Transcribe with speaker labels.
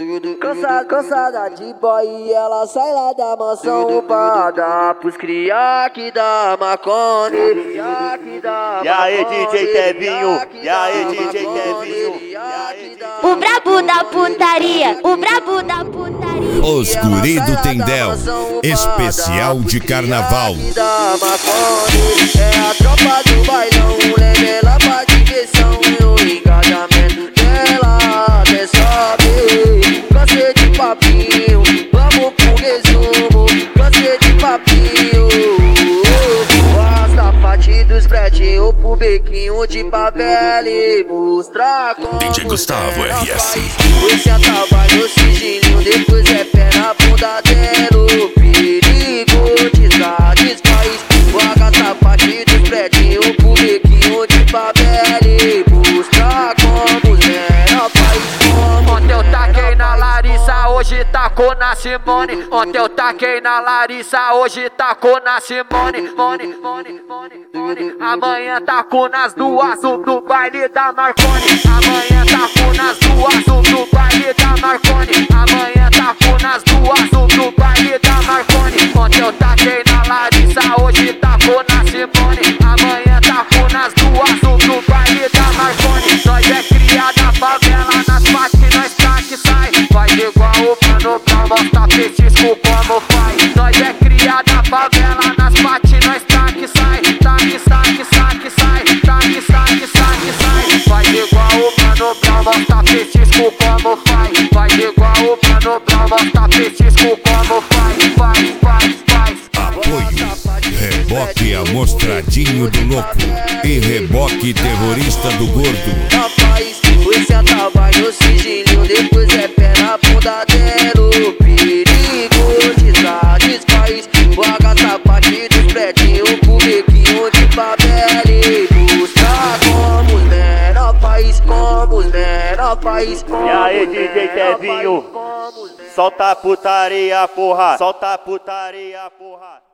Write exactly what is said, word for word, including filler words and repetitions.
Speaker 1: Cansada, cansada de boy, ela sai lá da mansão pra dar pros cria que dá Marconi.
Speaker 2: E aí, D J Tevinho? E aí, D J Tevinho?
Speaker 3: O brabo da putaria, o brabo da putaria.
Speaker 4: Os guri do Tendel, especial de carnaval.
Speaker 1: É a tropa do bailão, leve ela pra diversão. E o engajamento dela até sobe. Cansei de papinho, vamos pro resumo. Cansei de papinho. Arrasta a parte dos pretinhos pro bequinho de favela e mostrar como
Speaker 4: D J Gustavo R S.
Speaker 1: Oi, senta, vai no sigilinho, depois é pé na bunda dentro. Perigo, desgraça, país. Arrasta a parte dos pretinhos pro bequinho de favela e mostrar como zero país.
Speaker 5: Ontem eu taquei na Larissa, hoje tacou na Simone. Ontem eu taquei na Larissa, hoje tacou na Simone. Mone, mone, mone, mone. Amanhã taco nas duas, um do baile da Marconi. Amanhã taco nas duas, um do baile da Marconi. Amanhã taco nas duas, um do baile da Marconi. Ontem eu taquei na Larissa, hoje tacou na Simone. Amanhã taco nas duas, um do baile da Marconi. Nós é cria da favela, nas partes nós tá que sai. Faz igual o mano pra mostrar petisco como faz. Nós é cria da favela, nas partes nós tá que sai. Tá que sai, que sai, que sai. Tá que sai, que sai, que sai. Faz igual o mano pra mostrar petisco como faz. Faz igual o mano pra mostrar petisco como faz. Faz, faz, faz.
Speaker 4: Apoio Reboque Amostradinho do Louco e Reboque Terrorista do Gordo.
Speaker 1: Rapaz, oi, senta, vai no sigilinho, depois é pé na bunda dentro. Perigo, desgraça, país. Arrasta a parte dos pretinhos pro bequinho de favela e mostrar como os menor país, como os menor país.
Speaker 2: E aí, D J Tevinho? Solta a putaria, porra! Solta a putaria, porra!